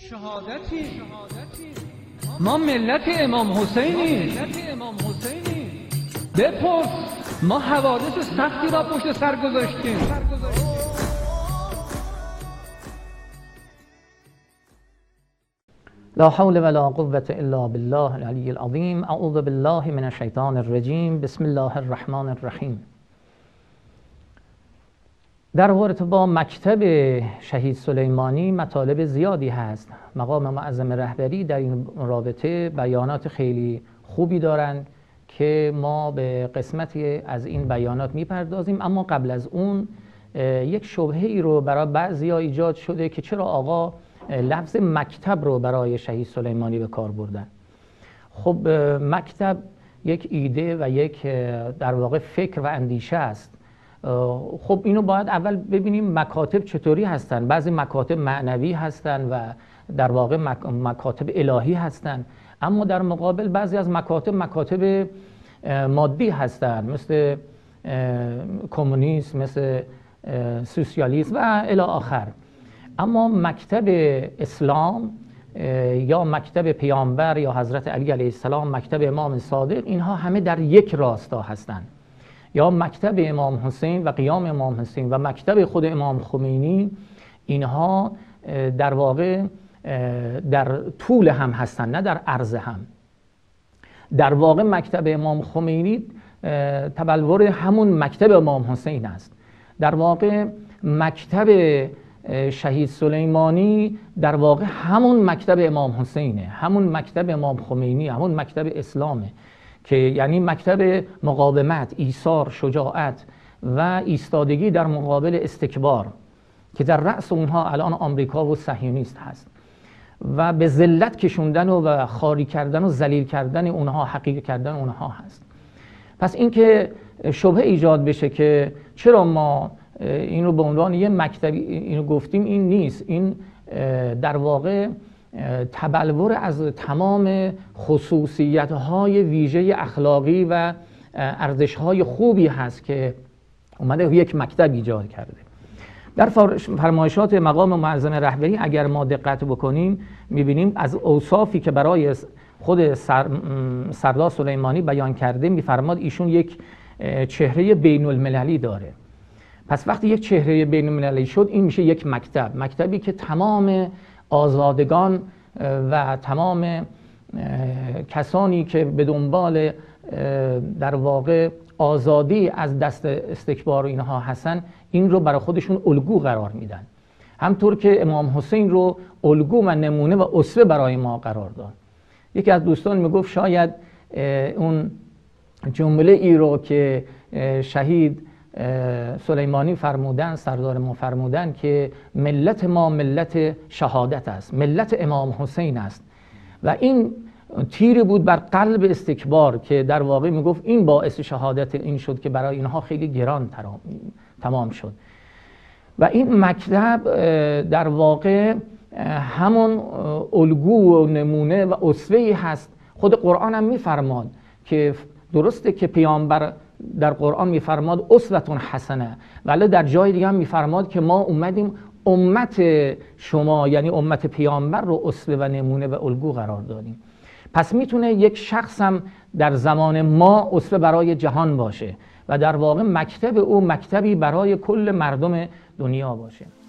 شهادتی ما ملت امام حسینی بپرس ما حوادث سختی را پشت سر گذاشتیم. لا حول ولا قوة الا بالله العلی العظیم. اعوذ بالله من الشیطان الرجیم. بسم الله الرحمن الرحیم. در رابطه با مکتب شهید سلیمانی مطالب زیادی هست. مقام معظم رهبری در این رابطه بیانات خیلی خوبی دارند که ما به قسمتی از این بیانات میپردازیم، اما قبل از اون یک شبهه‌ای رو برای بعضیا ایجاد شده که چرا آقا لفظ مکتب رو برای شهید سلیمانی به کار بردن. خب مکتب یک ایده و یک در واقع فکر و اندیشه است. خب اینو باید اول ببینیم مکاتب چطوری هستن. بعضی مکاتب معنوی هستن و در واقع مکاتب الهی هستن، اما در مقابل بعضی از مکاتب مادی هستن، مثل کمونیسم، مثل سوسیالیسم و الی آخر. اما مکتب اسلام یا مکتب پیامبر یا حضرت علی علیه السلام، مکتب امام صادق، اینها همه در یک راستا هستند. یا مکتب امام حسین و قیام امام حسین و مکتب خود امام خمینی، اینها در واقع در طول هم هستند، نه در عرض هم. در واقع مکتب امام خمینی تبلور همون مکتب امام حسین است. در واقع مکتب شهید سلیمانی در واقع همون مکتب امام حسینه، همون مکتب امام خمینی، همون مکتب اسلامه، که یعنی مکتب مقاومت، ایثار، شجاعت و ایستادگی در مقابل استکبار، که در رأس اونها الان آمریکا و صهیونیست هست و به ذلت کشوندن و خاری کردن و ذلیل کردن اونها، حقیر کردن اونها هست. پس اینکه شبهه ایجاد بشه که چرا ما اینو به عنوان یه مکتبی اینو گفتیم، این نیست. این در واقع تبلور از تمام خصوصیت‌های ویژه اخلاقی و ارزش‌های خوبی هست که اومده یک مکتب ایجاد کرده. در فرمایشات مقام معظم رهبری اگر ما دقت بکنیم می‌بینیم از اوصافی که برای خود سردار سلیمانی بیان کرده می‌فرماد ایشون یک چهره بین‌المللی داره. پس وقتی یک چهره بین‌المللی شد، این میشه یک مکتب، مکتبی که تمام آزادگان و تمام کسانی که به دنبال در واقع آزادی از دست استکبار اینها هستن، این رو برای خودشون الگو قرار میدن. همطور که امام حسین رو الگو و نمونه و اسوه برای ما قرار داد. یکی از دوستان میگفت شاید اون جمله ای رو که شهید سلیمانی فرمودن، سردار ما فرمودن که ملت ما ملت شهادت است، ملت امام حسین است، و این تیری بود بر قلب استکبار که در واقع میگفت این باعث شهادت این شد که برای اینها خیلی گران تمام شد. و این مکتب در واقع همون الگو و نمونه و اسوه‌ای هست. خود قرآن هم میفرماد که درسته که پیامبر در قرآن میفرماد اسوة حسنه، ولی در جای دیگه هم میفرماد که ما اومدیم امت شما، یعنی امت پیامبر رو اسوه و نمونه و الگو قرار دادیم. پس میتونه یک شخص هم در زمان ما اسوه برای جهان باشه و در واقع مکتب او مکتبی برای کل مردم دنیا باشه.